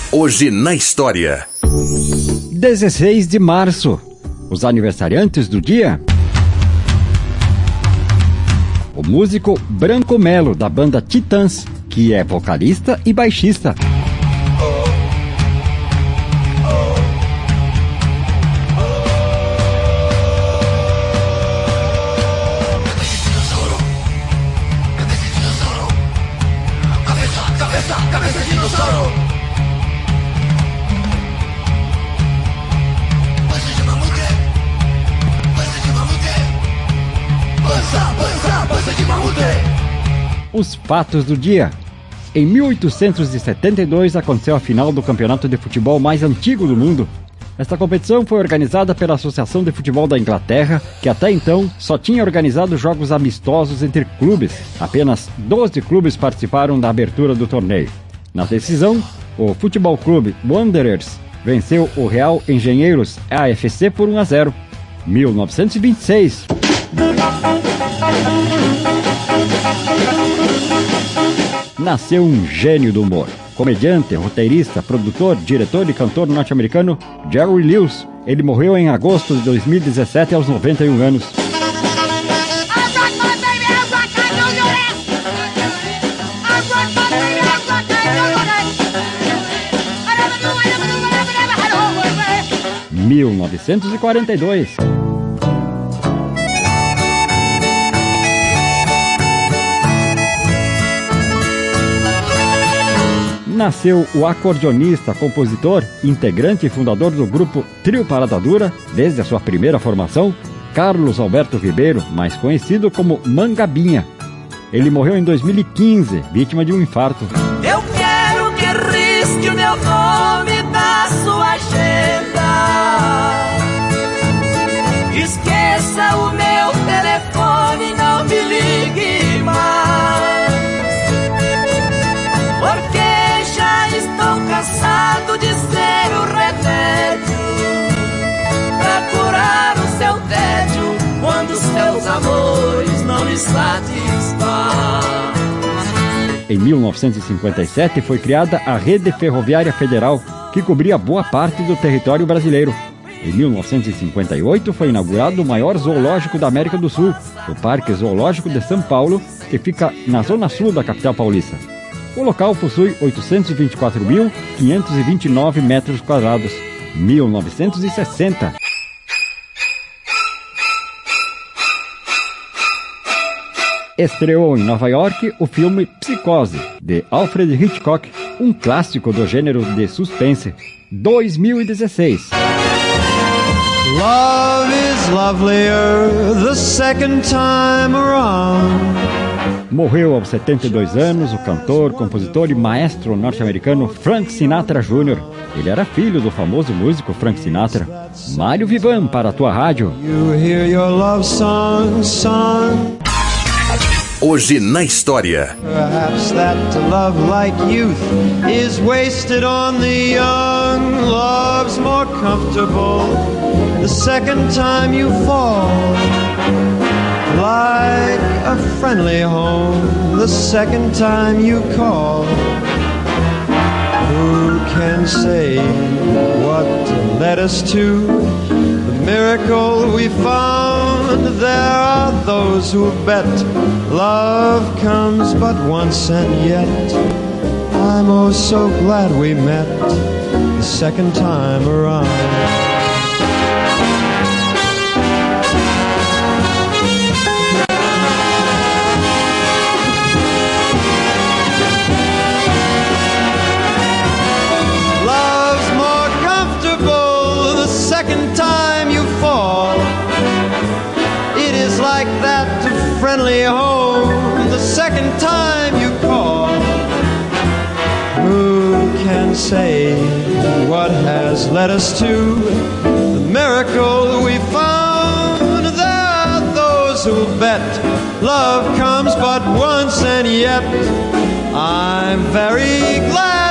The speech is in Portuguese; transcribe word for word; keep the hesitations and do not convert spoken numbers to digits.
Hoje na história. dezesseis de março. Os aniversariantes do dia. O músico Branco Melo, da banda Titãs, que é vocalista e baixista. Os fatos do dia. Em mil oitocentos e setenta e dois aconteceu a final do campeonato de futebol mais antigo do mundo. Esta competição foi organizada pela Associação de Futebol da Inglaterra, que até então só tinha organizado jogos amistosos entre clubes. Apenas doze clubes participaram da abertura do torneio. Na decisão, o Futebol Clube Wanderers venceu o Real Engenheiros A F C por um a zero. mil novecentos e vinte e seis. Nasceu um gênio do humor. Comediante, roteirista, produtor, diretor e cantor norte-americano Jerry Lewis. Ele morreu em agosto de dois mil e dezessete aos noventa e um anos. mil novecentos e quarenta e dois. Nasceu o acordeonista, compositor, integrante e fundador do grupo Trio Parada Dura, desde a sua primeira formação, Carlos Alberto Ribeiro, mais conhecido como Mangabinha. Ele morreu em dois mil e quinze, vítima de um infarto. Eu quero que risque o meu nome da sua agenda. Esqueça o meu telefone, não me ligue mais, porque estou cansado de ser o remédio pra curar o seu tédio quando seus amores não lhe satisfazem. Em mil novecentos e cinquenta e sete foi criada a Rede Ferroviária Federal, que cobria boa parte do território brasileiro. Em mil novecentos e cinquenta e oito foi inaugurado o maior zoológico da América do Sul, o Parque Zoológico de São Paulo, que fica na zona sul da capital paulista. O local possui oitocentos e vinte e quatro mil, quinhentos e vinte e nove metros quadrados. mil novecentos e sessenta. Estreou em Nova York o filme Psicose, de Alfred Hitchcock, um clássico do gênero de suspense. dois mil e dezesseis. Love is lovelier the second time around. Morreu aos setenta e dois anos o cantor, compositor e maestro norte-americano Frank Sinatra Júnior Ele era filho do famoso músico Frank Sinatra. Mário Vivan para a tua rádio. You hear your love song sung. Hoje na história. Perhaps that love like youth is wasted on the young. Love's more comfortable the second time you fall. Like a friendly home the second time you call. Who can say what led us to the miracle we found? There are those who bet love comes but once, and yet I'm oh so glad we met the second time around. Like that friendly home the second time you call. Who can say what has led us to the miracle we found? There are those who bet love comes but once, and yet I'm very glad